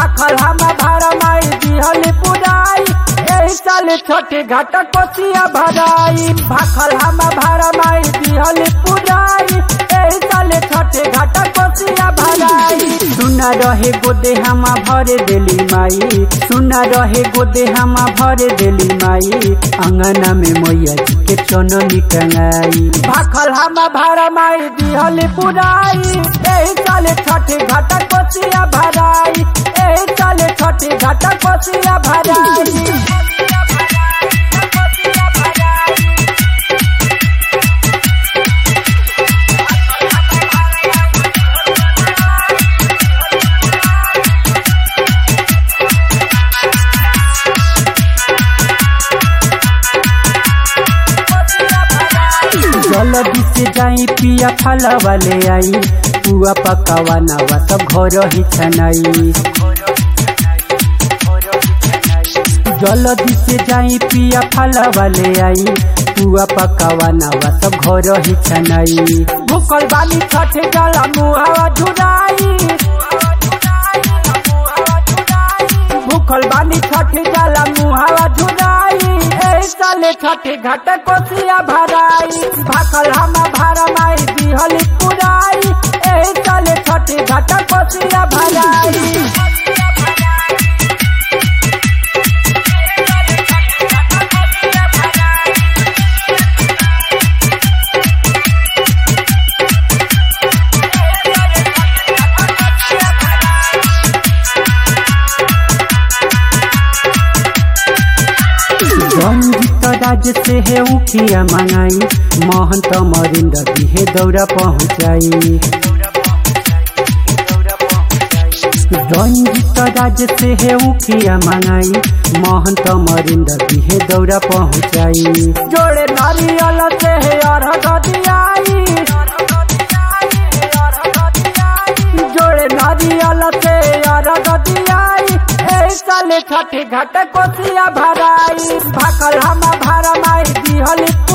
भाखल हम भारा माई दिहली पुराई एही साल छोटे घाट कोसिया भराई भाखल हम भारा माई दिहली पुराई एही साल छोटे घाट कोसिया भराई सुना रहे गोदे हम भर देली माई सुना रहे गोदे हम भर देली माई अंगना में मैया जी के चननी टंगाई भाखल हम भारा माई दिहली पुराई एही साल छोटे घाट कोसिया भराई एही साल छोटे घाट कोसिया भराई जल्दी से जाई पिया फला वाले आई पुआ पकावा नवा सब घर ही छनाई जल्दी से जाई पिया फला वाले आई पुआ पकावा नवा सब घर ही छनाई भूखल बानी छठ जला मुहावा झुराई भूखल बानी छठ जला मुहावा झुराई साले छठे घाट कोसिया भराई भाखल हम भारा माई दिहली पुराई एही साले छठे घाट कोसिया भराई रंजित राज से है उखिया मंगाई महंत मरिंद दिहे दौरा पहुँचाई रंजित राज से है उखिया मंगाई महंत मरिंद दिहे दौरा पहुँचाई जोड़े नारियल से है अर्घ दियाई जोड़े नारियल से अर्घ दियाई एही साले छठे घाट कोसिया भराई भाखल हम भारा माई दिहली